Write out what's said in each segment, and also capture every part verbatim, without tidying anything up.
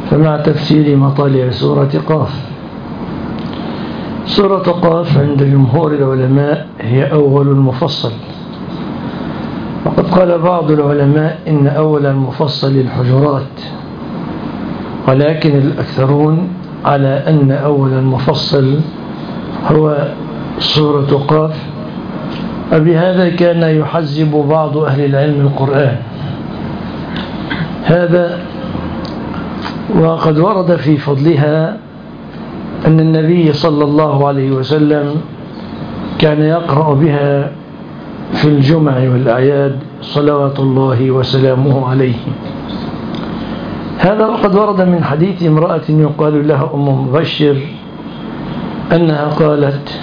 فمع تفسير مطالع سورة قاف. سورة قاف عند جمهور العلماء هي أول المفصل، وقد قال بعض العلماء إن أول المفصل الحجرات، ولكن الأكثرون على أن أول المفصل هو سورة قاف. وبهذا كان يحزب بعض أهل العلم القرآن هذا، وقد ورد في فضلها أن النبي صلى الله عليه وسلم كان يقرأ بها في الجمع والأعياد صلوات الله وسلامه عليه. هذا وقد ورد من حديث امرأة يقال لها أم مبشر أنها قالت: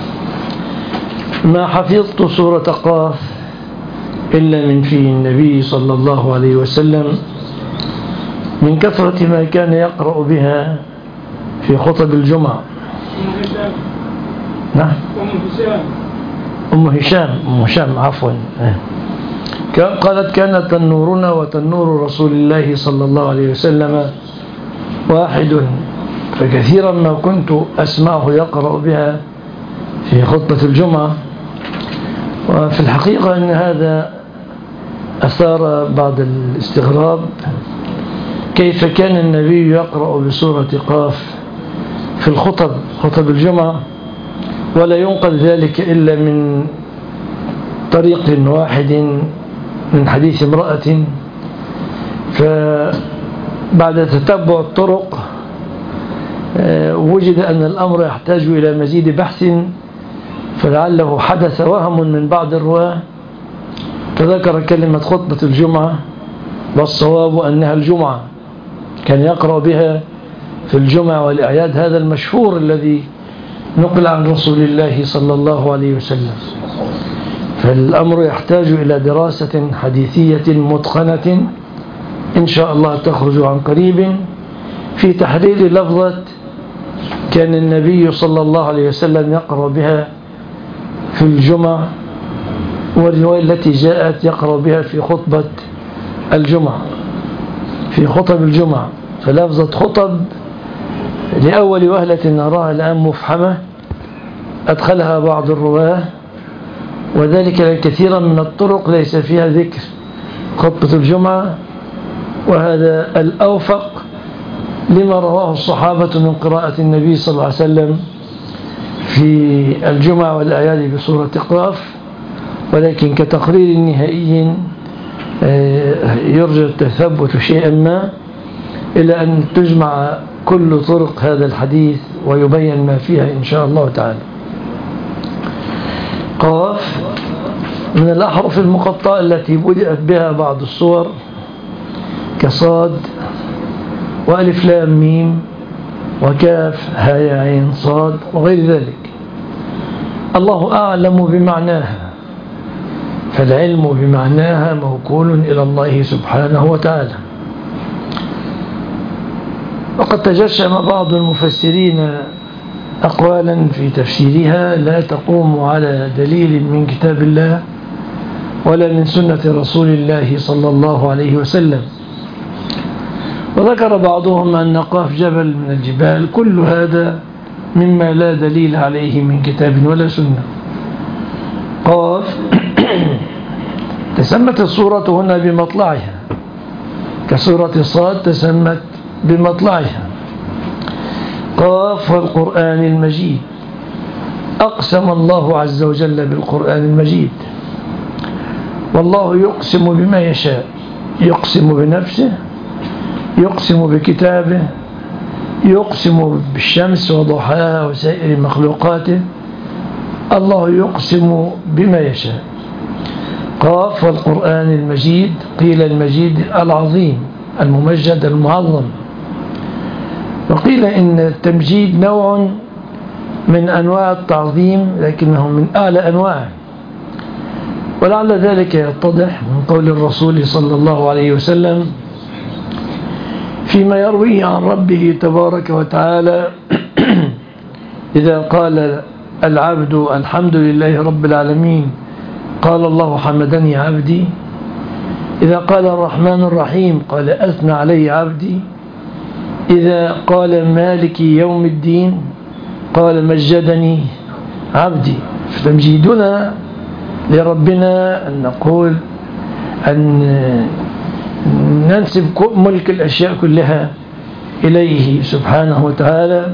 ما حفظت سورة قاف إلا من في النبي صلى الله عليه وسلم من كثرة ما كان يقرأ بها في خطب الجمعة. نعم أم هشام أم هشام عفوا قالت: كانت تنورنا وتنور رسول الله صلى الله عليه وسلم واحد، فكثيرا ما كنت أسمعه يقرأ بها في خطبة الجمعة. وفي الحقيقة أن هذا أثار بعض الاستغراب، كيف كان النبي يقرأ بسورة قاف في الخطب خطب الجمعة، ولا ينقل ذلك إلا من طريق واحد من حديث امرأة. فبعد تتبع الطرق وجد أن الأمر يحتاج إلى مزيد بحث، فلعله حدث وهم من بعض الرواة فذكر كلمة خطبة الجمعة، والصواب أنها الجمعة، كان يقرأ بها في الجمعة والأعياد، هذا المشهور الذي نقل عن رسول الله صلى الله عليه وسلم. فالأمر يحتاج إلى دراسة حديثية متقنة إن شاء الله تخرج عن قريب في تحرير لفظة كان النبي صلى الله عليه وسلم يقرأ بها في الجمعة، والرواية التي جاءت يقرأ بها في خطبة الجمعة في خطب الجمعة. فلفظة خطب لأول وهلة نراها الآن مفحمة أدخلها بعض الرواه، وذلك كثيرا من الطرق ليس فيها ذكر خطبة الجمعة، وهذا الأوفق لما رواه الصحابة من قراءة النبي صلى الله عليه وسلم في الجمعة والأعياد بسورة قاف. ولكن كتقرير نهائي يرجى التثبت شيئا ما إلى أن تجمع كل طرق هذا الحديث ويبين ما فيها إن شاء الله تعالى. قاف من الأحرف المقطعة التي بدأت بها بعض الصور كصاد وألف لام ميم وكاف هاء عين صاد وغير ذلك. الله أعلم بمعناها، فالعلم بمعناها موكول إلى الله سبحانه وتعالى. وقد تجشم بعض المفسرين أقوالا في تفسيرها لا تقوم على دليل من كتاب الله ولا من سنة رسول الله صلى الله عليه وسلم. وذكر بعضهم أن قاف جبل من الجبال، كل هذا مما لا دليل عليه من كتاب ولا سنة. قاف تسمت السورة هنا بمطلعها، كسورة صاد تسمت بمطلعها. قاف والقرآن المجيد، أقسم الله عز وجل بالقرآن المجيد، والله يقسم بما يشاء، يقسم بنفسه، يقسم بكتابه، يقسم بالشمس وضحاها وسائر مخلوقاته. الله يقسم بما يشاء. قاف والقرآن المجيد، قيل المجيد العظيم الممجد المعظم، وقيل إن التمجيد نوع من أنواع التعظيم لكنه من أعلى أنواعه، ولعل ذلك يتضح من قول الرسول صلى الله عليه وسلم فيما يرويه عن ربه تبارك وتعالى إذا قال العبد الحمد لله رب العالمين قال الله حمدني عبدي. إذا قال الرحمن الرحيم قال أثنى علي عبدي. إذا قال مالك يوم الدين قال مجدني عبدي. فتمجيدنا لربنا أن نقول أن ننسب ملك الأشياء كلها إليه سبحانه وتعالى.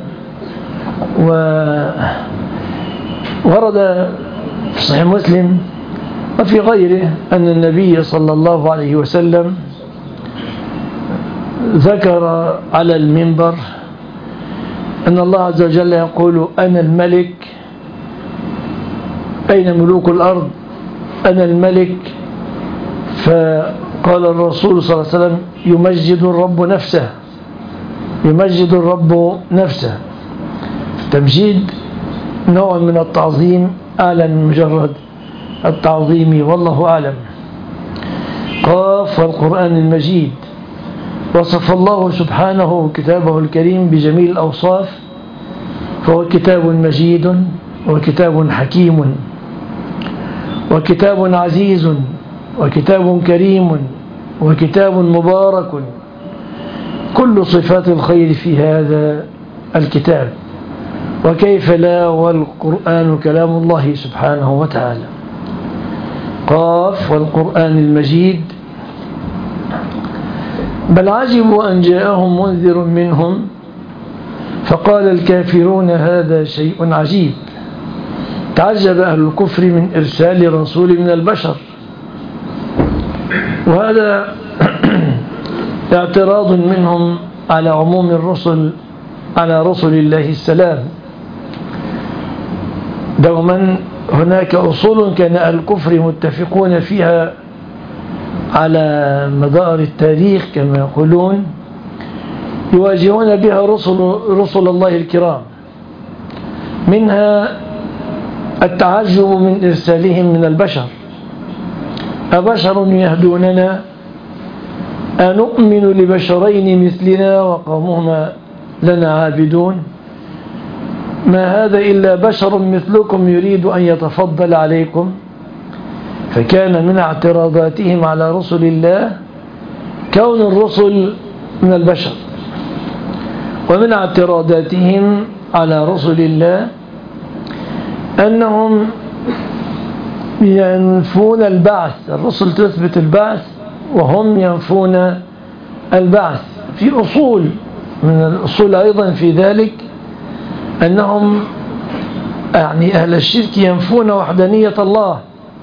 وورد في صحيح مسلم وفي غيره أن النبي صلى الله عليه وسلم ذكر على المنبر أن الله عز وجل يقول أنا الملك، أين ملوك الأرض؟ أنا الملك. فقال الرسول صلى الله عليه وسلم يمجد الرب نفسه، يمجد الرب نفسه. التمجيد نوع من التعظيم أعلى من مجرد التعظيم، والله أعلم. قاف والقرآن المجيد. وصف الله سبحانه كتابه الكريم بجميل الأوصاف، فهو كتاب مجيد وكتاب حكيم وكتاب عزيز وكتاب كريم وكتاب مبارك، كل صفات الخير في هذا الكتاب، وكيف لا والقرآن كلام الله سبحانه وتعالى. قاف والقرآن المجيد. بل عجبوا أن جاءهم منذر منهم فقال الكافرون هذا شيء عجيب. تعجب أهل الكفر من إرسال رسول من البشر، وهذا اعتراض منهم على عموم الرسل على رسل الله السلام. دوما هناك أصول كان أهل الكفر متفقون فيها على مدار التاريخ كما يقولون، يواجهون بها رسل, رسل الله الكرام. منها التعجب من إرسالهم من البشر. أبشر يهدوننا أنؤمن لبشرين مثلنا وقومهما لنا عابدون ما هذا إلا بشر مثلكم يريد أن يتفضل عليكم. فكان من اعتراضاتهم على رسل الله كون الرسل من البشر، ومن اعتراضاتهم على رسل الله أنهم ينفون البعث. الرسل تثبت البعث وهم ينفون البعث. في أصول من الأصول أيضا في ذلك أنهم يعني أهل الشرك ينفون وحدانية الله،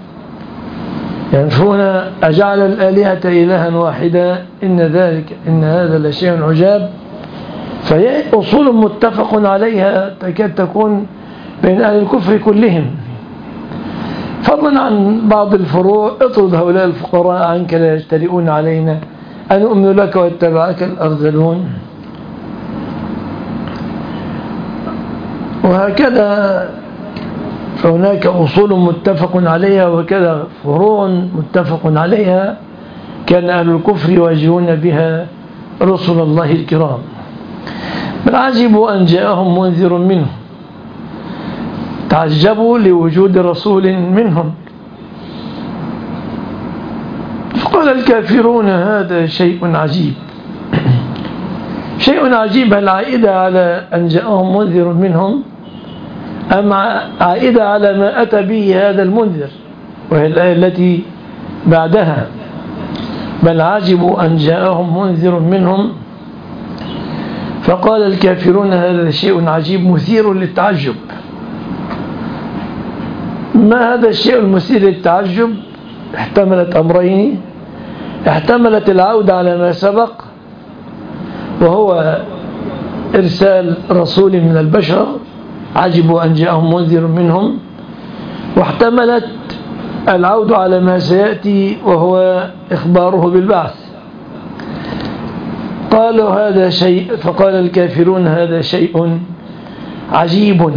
ينفون أجعل الآلهة إلها واحدا إن ذلك إن هذا لشيء عجاب. فهي أصول متفق عليها تكاد تكون بين أهل الكفر كلهم، فضلا عن بعض الفروع. اطرد هؤلاء الفقراء عنك لا يجترئون علينا أن أؤمن لك واتبعك الأرذلون. وهكذا فهناك أصول متفق عليها وكذا فروع متفق عليها كان أهل الكفر يواجهون بها رسل الله الكرام. بل عجبوا أن جاءهم منذر منهم. تعجبوا لوجود رسول منهم. فقال الكافرون هذا شيء عجيب. شيء عجيب هل عائدة على أن جاءهم منذر منهم أم عائدة على ما أتى به هذا المنذر، وهي الآية التي بعدها. بل عجبوا أن جاءهم منذر منهم فقال الكافرون هذا شيء عجيب مثير للتعجب. ما هذا الشيء المثير للتعجب؟ احتملت أمرين. احتملت العودة على ما سبق وهو إرسال رسول من البشر، عجبوا أن جاءهم منذر منهم، واحتملت العودة على ما سيأتي وهو إخباره بالبعث. قالوا هذا شيء فقال الكافرون هذا شيء عجيب.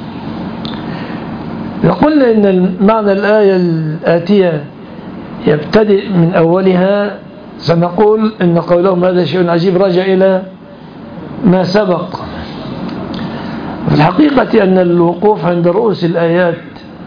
قلنا إن معنى الآية الآتية يبتدئ من أولها. سنقول إن قولهم هذا شيء عجيب رجع إلى ما سبق. في الحقيقة أن الوقوف عند رؤوس الآيات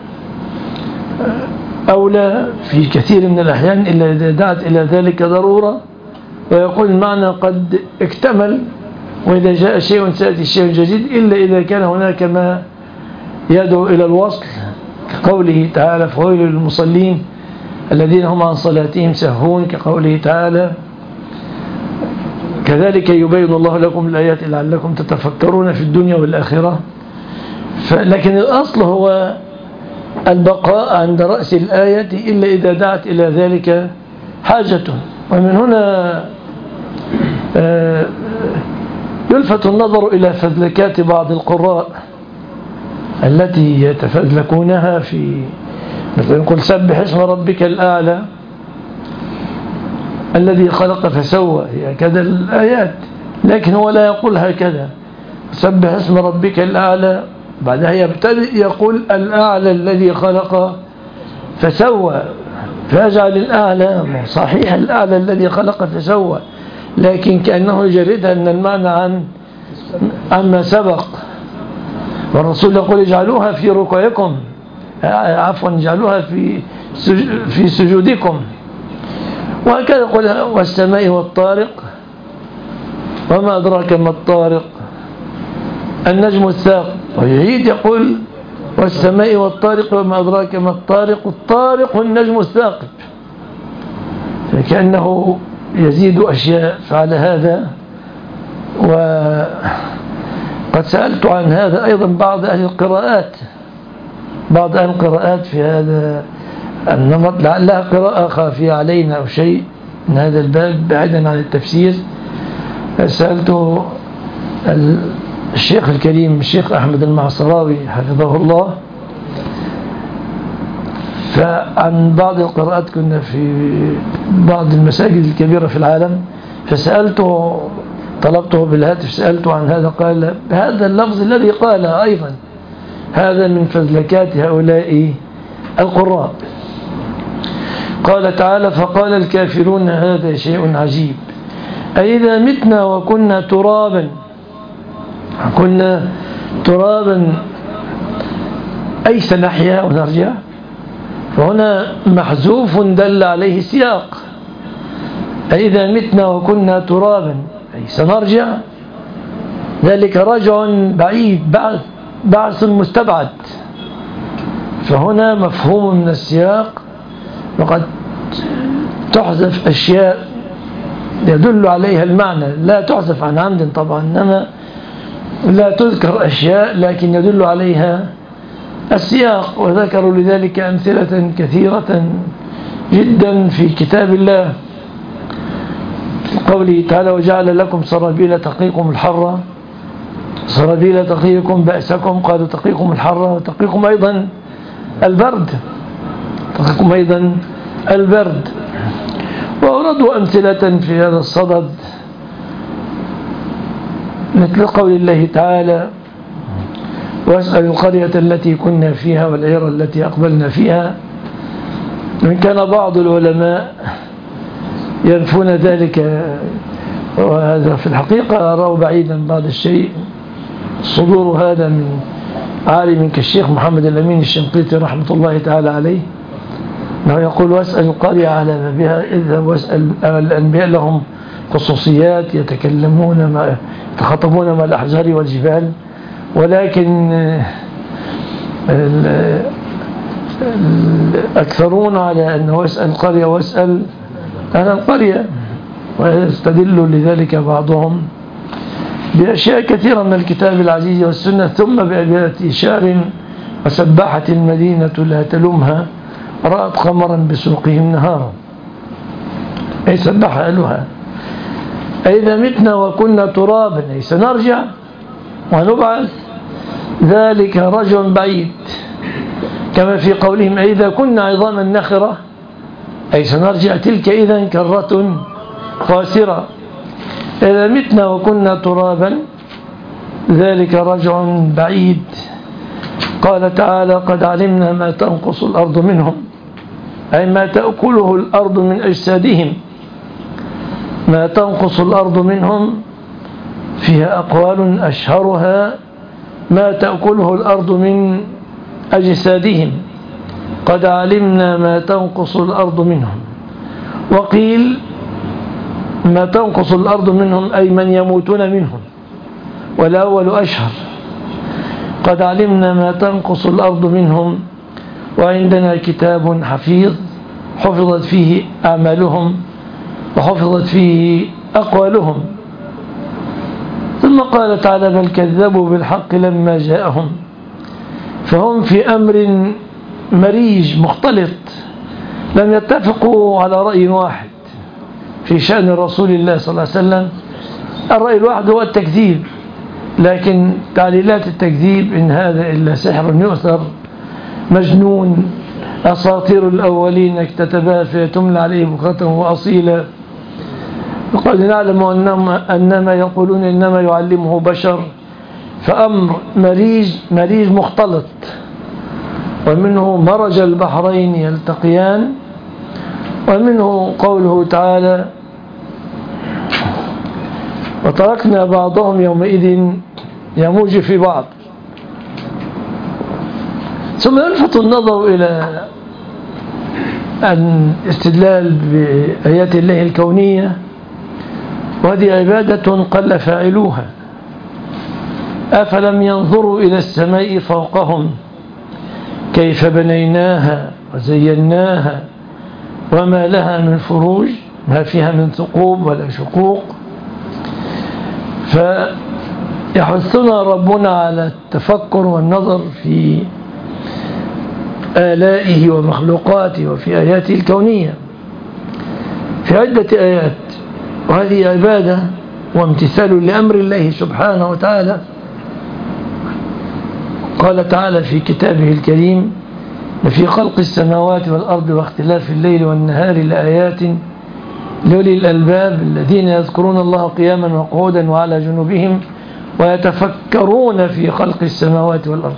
أولى في كثير من الأحيان إلا إذا دعت إلى ذلك ضرورة، ويقول المعنى قد اكتمل وإذا جاء شيء سيأتي شيء جديد إلا إذا كان هناك ما يدعو إلى الوصل، كقوله تعالى فويل للمصلين الذين هم عن صلاتهم سهون، كقوله تعالى كذلك يبين الله لكم الآيات لعلكم تتفكرون في الدنيا والآخرة. لكن الأصل هو البقاء عند رأس الآية إلا إذا دعت إلى ذلك حاجة. ومن هنا يلفت النظر إلى فذلكات بعض القراء التي يتفذلكونها في مثلا يقول سبح اسم ربك الأعلى الذي خلق فسوى، هي كذا الآيات، لكن هو لا يقول هكذا سبح اسم ربك الأعلى، بعدها يبتدئ يقول الأعلى الذي خلق فسوى، فيجعل الأعلى صحيح الأعلى الذي خلق فسوى، لكن كأنه يجردها أن المعنى عن عما سبق. والرسول يقول اجعلوها في ركوعكم، عفوا اجعلوها في في سجودكم. وهكذا يقول والسماء والطارق وما أدراك ما الطارق النجم الثاقب، ويعيد يقول والسماء والطارق وما أدراك ما الطارق الطارق النجم الثاقب، فكأنه يزيد أشياء. فعلى هذا وقد سألت عن هذا أيضا بعض أهل القراءات بعض أهل القراءات في هذا النمط، لعلها قراءة خافية علينا أو شيء من هذا الباب بعيدا عن التفسير. سألت الشيخ الكريم الشيخ أحمد المعصراوي حفظه الله فعن بعض القراءات، كنا في بعض المساجد الكبيرة في العالم، فسألته طلبته بالهاتف سألته عن هذا، قال هذا اللفظ الذي قال أيضا هذا من فذلكات هؤلاء القراء. قال تعالى فقال الكافرون هذا شيء عجيب أئذا متنا وكنا ترابا، كنا ترابا أي سنحيا ونرجع، فهنا محذوف دل عليه السياق، أئذا متنا وكنا ترابا أي سنرجع، ذلك رجع بعيد بعث بعث مستبعد، فهنا مفهوم من السياق، وقد تحذف أشياء يدل عليها المعنى، لا تحذف عن عمد طبعا، إنما لا تذكر أشياء لكن يدل عليها السياق. وذكروا لذلك أمثلة كثيرة جدا في كتاب الله، قوله تعالى وجعل لكم سرابيل تقيكم الحر، سرابيل تقيكم بأسكم، قالوا تقيكم الحر وتقيكم أيضا البرد، تقيكم أيضا البرد. وأوردوا أمثلة في هذا الصدد مثل قول الله تعالى واسأل القرية التي كنا فيها والعير التي أقبلنا فيها. وإن كان بعض العلماء ينفون ذلك، وهذا في الحقيقة أراه بعيدا بعض الشيء، صدور هذا من عالم كالشيخ محمد الأمين الشنقيطي رحمة الله تعالى عليه، أنه يقول واسأل القرية على ما بها، إذا واسأل الأنبياء لهم خصوصيات يتكلمون ما يتخاطبون مع الأحجار والجبال، ولكن أكثرون على أنه واسأل القرية واسأل أهل القرية، ويستدل لذلك بعضهم بأشياء كثيرة من الكتاب العزيز والسنة، ثم بأبيات شعر وسباحة المدينة لا تلمها رأت قمرا بسوقهم نهارا، أي سبح أهلها. أئذا متنا وكنا ترابا أي سنرجع ونبعث، ذلك رجع بعيد، كما في قولهم أئذا كنا عظاما نخرة أي سنرجع، تلك إذا كرة خاسرة. إذا متنا وكنا ترابا ذلك رجع بعيد. قال تعالى قد علمنا ما تنقص الأرض منهم، أي ما تأكله الأرض من أجسادهم، ما تنقص الأرض منهم فيها أقوال أشهرها ما تأكله الأرض من أجسادهم، قد علمنا ما تنقص الأرض منهم. وقيل ما تنقص الأرض منهم أي من يموتون منهم، والأول أشهر. قد علمنا ما تنقص الأرض منهم وعندنا كتاب حفيظ حفظت فيه أعمالهم وحفظت فيه أقوالهم. ثم قال تعالى بل كذبوا بالحق لما جاءهم فهم في أمر مريج مختلط، لم يتفقوا على رأي واحد في شأن رسول الله صلى الله عليه وسلم. الرأي الواحد هو التكذيب، لكن تعليلات التكذيب إن هذا إلا سحر يؤثر مجنون أساطير الأولين اكتتبها فيتملى عليه بكرة وأصيلا. وقد نعلم أنما, أنما يقولون إنما يعلمه بشر، فأمر مريج مريج مختلط. ومنه مرج البحرين يلتقيان، ومنه قوله تعالى وتركنا بعضهم يومئذ يموج في بعض. ثم يلفت النظر إلى الاستدلال بآيات الله الكونية، وهذه عبادة قل فاعلوها. أفلم ينظروا إلى السماء فوقهم كيف بنيناها وزيناها وما لها من فروج، ما فيها من ثقوب ولا شقوق. فيحثنا ربنا على التفكر والنظر في آلائه ومخلوقاته وفي آياته الكونية في عدة آيات، وهذه عبادة وامتثال لأمر الله سبحانه وتعالى. قال تعالى في كتابه الكريم وفي خلق السماوات والأرض واختلاف الليل والنهار لآيات لأولي الألباب الذين يذكرون الله قياما وقعودا وعلى جنوبهم ويتفكرون في خلق السماوات والأرض.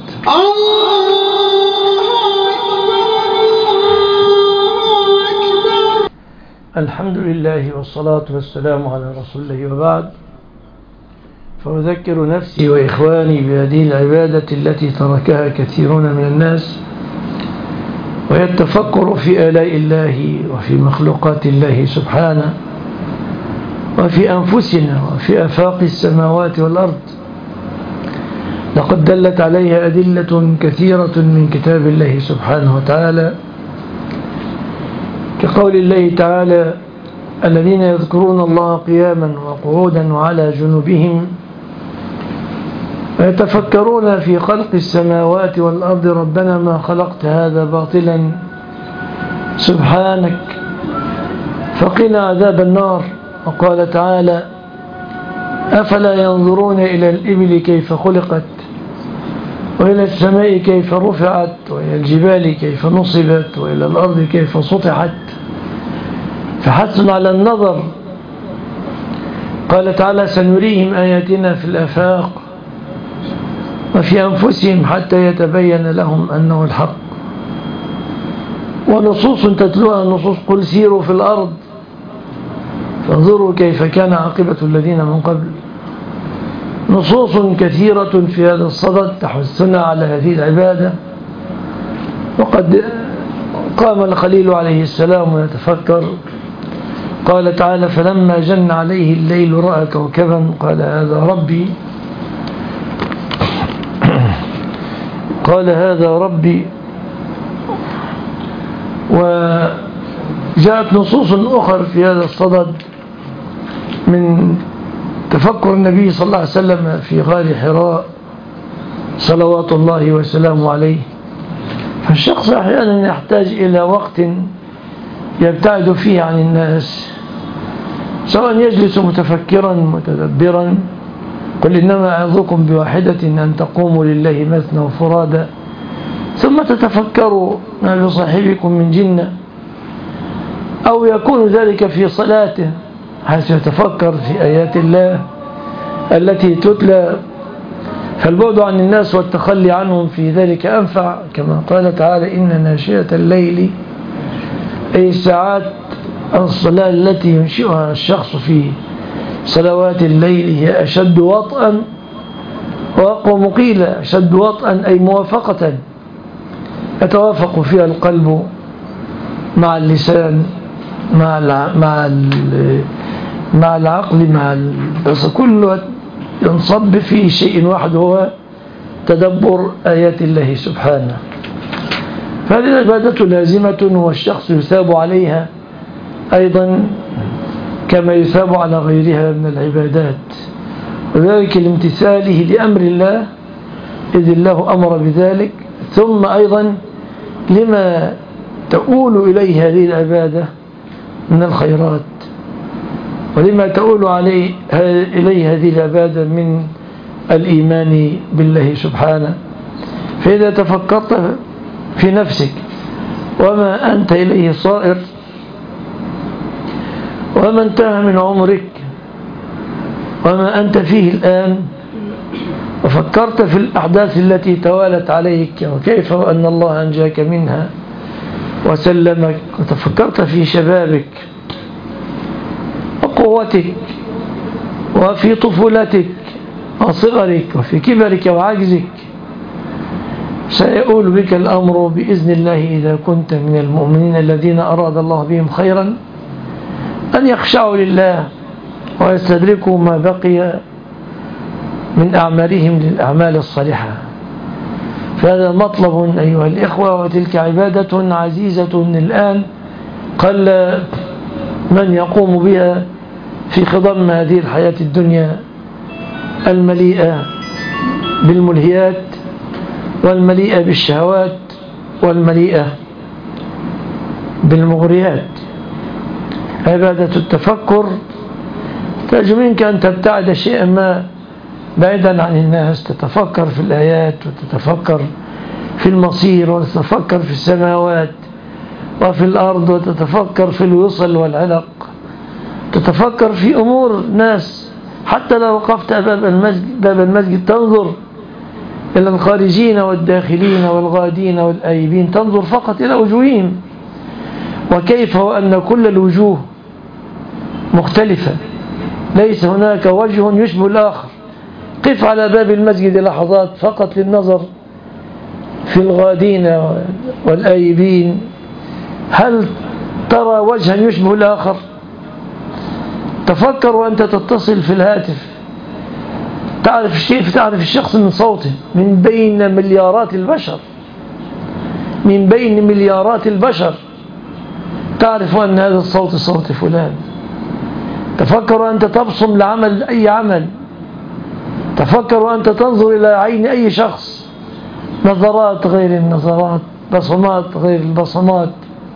الحمد لله والصلاة والسلام على رسول الله، وبعد. فأذكر نفسي وإخواني بهذه العبادة التي تركها كثيرون من الناس، وهي التفكر في آلاء الله وفي مخلوقات الله سبحانه وفي أنفسنا وفي آفاق السماوات والأرض. لقد دلت عليها أدلة كثيرة من كتاب الله سبحانه وتعالى، كقول الله تعالى الذين يذكرون الله قياما وقعودا وعلى جنوبهم ويتفكرون في خلق السماوات والأرض ربنا ما خلقت هذا باطلا سبحانك فقنا عذاب النار. وقال تعالى أفلا ينظرون إلى الإبل كيف خلقت وإلى السماء كيف رفعت وإلى الجبال كيف نصبت وإلى الأرض كيف سطحت، فحث على النظر. قال تعالى سنريهم آياتنا في الآفاق وفي أنفسهم حتى يتبين لهم أنه الحق. ونصوص تتلوها النصوص قل سيروا في الأرض فانظروا كيف كان عاقبة الذين من قبل. نصوص كثيرة في هذا الصدد تحثنا على هذه العبادة. وقد قام الخليل عليه السلام ويتفكر. قال تعالى فلما جن عليه الليل رأى كوكبا قال هذا ربي قال هذا ربي. وجاءت نصوص أخرى في هذا الصدد من تفكر النبي صلى الله عليه وسلم في غار حراء صلوات الله وسلامه عليه. فالشخص أحيانا يحتاج إلى وقت يبتعد فيه عن الناس، سواء يجلس متفكرا متدبرا. قل إنما أعظكم بواحدة أن تقوموا لله مثنى وفرادا ثم تتفكروا ما بصاحبكم من جنة، أو يكون ذلك في صلاته حيث يتفكر في آيات الله التي تتلى. فالبعد عن الناس والتخلي عنهم في ذلك أنفع، كما قال تعالى إن ناشئة الليل أي ساعات الصلاة التي ينشئها الشخص في صلوات الليل هي أشد وطئا وأقوى مقيلة. أشد وطئا أي موافقة يتوافق فيها القلب مع اللسان مع مع مع العقل مع البصر، كل ينصب في شيء واحد هو تدبر آيات الله سبحانه. فهذه العبادة لازمة والشخص يثاب عليها أيضا كما يثاب على غيرها من العبادات، وذلك لامتثاله لأمر الله إذ الله أمر بذلك، ثم أيضا لما تؤول إليه هذه العبادة من الخيرات، ولما تؤول عليه إليه هذه العبادة من الإيمان بالله سبحانه. فإذا تفكرت في نفسك وما أنت إليه صائر وما انتهى من عمرك وما أنت فيه الآن، وفكرت في الأحداث التي توالت عليك وكيف أن الله أنجاك منها وسلمك، وتفكرت في شبابك وقوتك وفي طفولتك وصغرك وفي كبرك وعجزك، سيؤول بك الأمر بإذن الله إذا كنت من المؤمنين الذين أراد الله بهم خيرا أن يخشعوا لله ويستدركوا ما بقي من أعمالهم للأعمال الصالحة. فهذا مطلب أيها الإخوة، وتلك عبادة عزيزة الآن قل من يقوم بها في خضم هذه الحياة الدنيا المليئة بالملهيات والمليئة بالشهوات والمليئة بالمغريات. عبادة التفكر ترجو منك أن تبتعد شيئا ما بعيدا عن الناس، تتفكر في الآيات وتتفكر في المصير وتتفكر في السماوات وفي الأرض وتتفكر في الوصل والعلق، تتفكر في أمور ناس. حتى لو وقفت باب المسجد, باب المسجد تنظر إلى الخارجين والداخلين والغادين والآيبين، تنظر فقط إلى وجوههم وكيف وأن كل الوجوه مختلفة، ليس هناك وجه يشبه الآخر. قف على باب المسجد لحظات فقط للنظر في الغادين والآيبين، هل ترى وجها يشبه الآخر؟ تفكر وأنت تتصل في الهاتف، تعرف كيف تعرف الشخص من صوته من بين مليارات البشر، من بين مليارات البشر تعرف أن هذا الصوت صوت فلان. تفكر وأنت تبصم لعمل أي عمل، تفكر وأنت تنظر إلى عين أي شخص، نظرات غير النظرات، بصمات غير البصمات،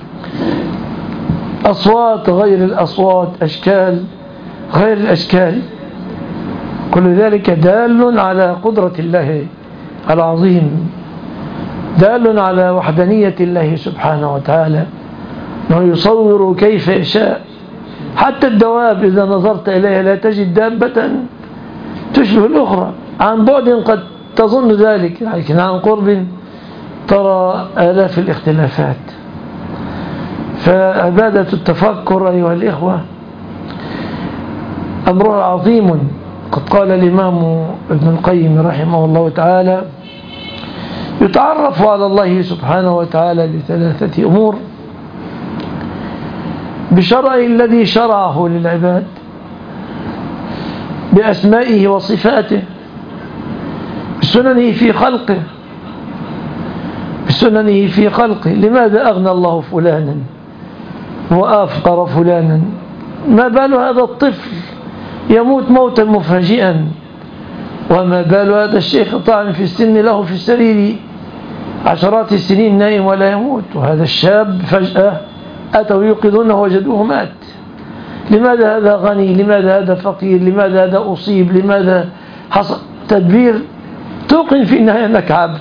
أصوات غير الأصوات، أشكال غير الأشكال. كل ذلك دال على قدرة الله العظيم، دال على وحدانية الله سبحانه وتعالى، أنه يصور كيف يشاء. حتى الدواب إذا نظرت إليها لا تجد دابة تشبه الأخرى، عن بعد قد تظن ذلك، لكن عن قرب ترى آلاف الاختلافات. فعبادة التفكر أيها الإخوة أمرها عظيم. قد قال الإمام ابن القيم رحمه الله تعالى: يتعرف على الله سبحانه وتعالى لثلاثة أمور: بشرعه الذي شرعه للعباد، بأسمائه وصفاته، بسننه في خلقه بسننه في خلقه لماذا أغنى الله فلانا وأفقر فلانا؟ ما بال هذا الطفل يموت موتا مفاجئا؟ وما بال هذا الشيخ طعن في السن له في السرير عشرات السنين نائم ولا يموت، وهذا الشاب فجأة أتوا يوقظونه وجدوه مات؟ لماذا هذا غني؟ لماذا هذا فقير؟ لماذا هذا أصيب؟ لماذا حصل تدبير؟ توقن في النهاية أنك عبد،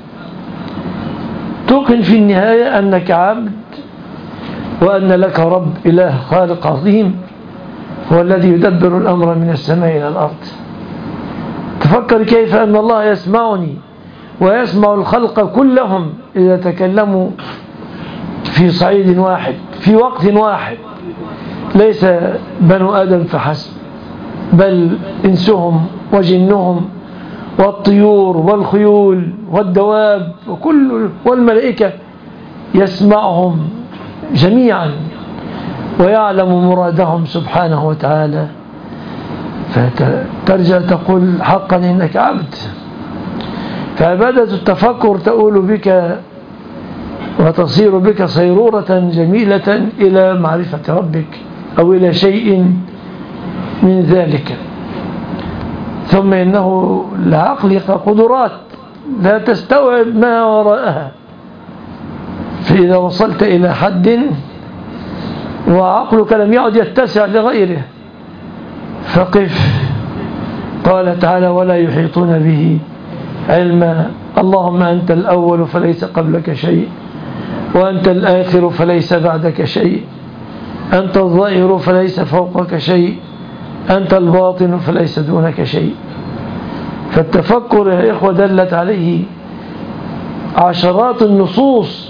توقن في النهاية أنك عبد، وأن لك رب إله خالق عظيم هو الذي يدبر الأمر من السماء إلى الأرض. تفكر كيف أن الله يسمعني ويسمع الخلق كلهم إذا تكلموا في صعيد واحد في وقت واحد، ليس بنو آدم فحسب، بل إنسهم وجنهم والطيور والخيول والدواب وكل والملائكة يسمعهم جميعا ويعلم مرادهم سبحانه وتعالى. فترجع تقول حقا إنك عبد. فعبادة التفكر تؤول بك وتصير بك صيرورة جميلة إلى معرفة ربك أو إلى شيء من ذلك. ثم إنه لعقلك قدرات لا تستوعب ما وراءها، فإذا وصلت إلى حد وعقلك لم يعد يتسع لغيره فقف. قال تعالى ولا يحيطون به علما. اللهم أنت الأول فليس قبلك شيء، وأنت الآخر فليس بعدك شيء، أنت الظاهر فليس فوقك شيء، أنت الباطن فليس دونك شيء. فالتفكر يا إخوة دلت عليه عشرات النصوص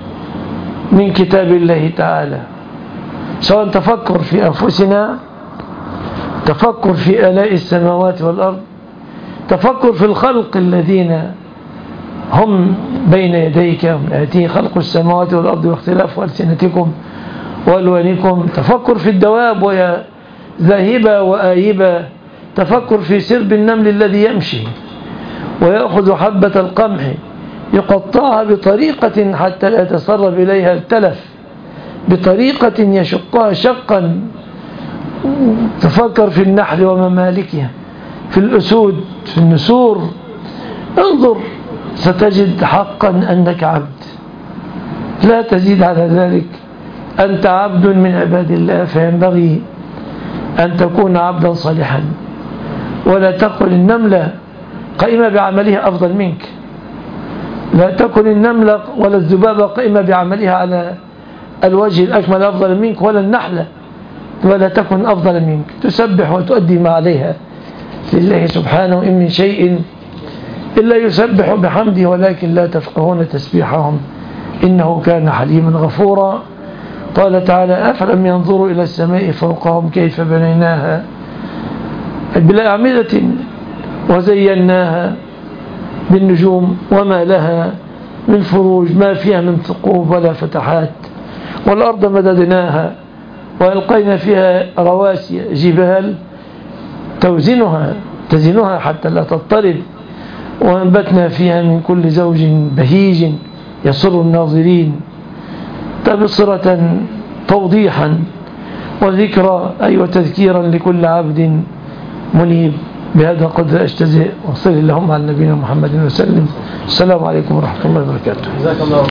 من كتاب الله تعالى، سواء تفكر في أنفسنا، تفكر في آلاء السماوات والأرض، تفكر في الخلق الذين هم بين يديك يأتي خلق السماوات والأرض واختلاف ألسنتكم وألوانكم، تفكر في الدواب وهي ذاهبة وآيبة، تفكر في سرب النمل الذي يمشي ويأخذ حبة القمح يقطعها بطريقة حتى لا يتسرب إليها التلف، بطريقة يشقها شقا. تفكر في النحل وممالكها، في الأسود، في النسور. انظر ستجد حقا أنك عبد، لا تزيد على ذلك. أنت عبد من عباد الله، فينبغي أن تكون عبدا صالحا، ولا تقل النملة قائمة بعملها أفضل منك، لا تكن النملة ولا الذبابة قائمة بعملها على الوجه الأكمل أفضل منك، ولا النحلة، ولا تكن أفضل منك. تسبح وتؤدي ما عليها لله سبحانه، إن من شيء إلا يسبح بحمده ولكن لا تفقهون تسبيحهم إنه كان حليما غفورا. قال تعالى أفلم ينظروا إلى السماء فوقهم كيف بنيناها بلا أعمدة وزيناها بالنجوم وما لها من فروج، ما فيها من ثقوب ولا فتحات، والأرض مددناها وألقينا فيها رواسي جبال توزنها تزنها حتى لا تضطرب، وأنبتنا فيها من كل زوج بهيج يسر الناظرين، تبصرة توضيحا وذكرى أي وتذكيرا لكل عبد منيب. بهذا قدر أجتزئ، وصل اللهم على نبينا محمد وسلم. السلام عليكم ورحمة الله وبركاته.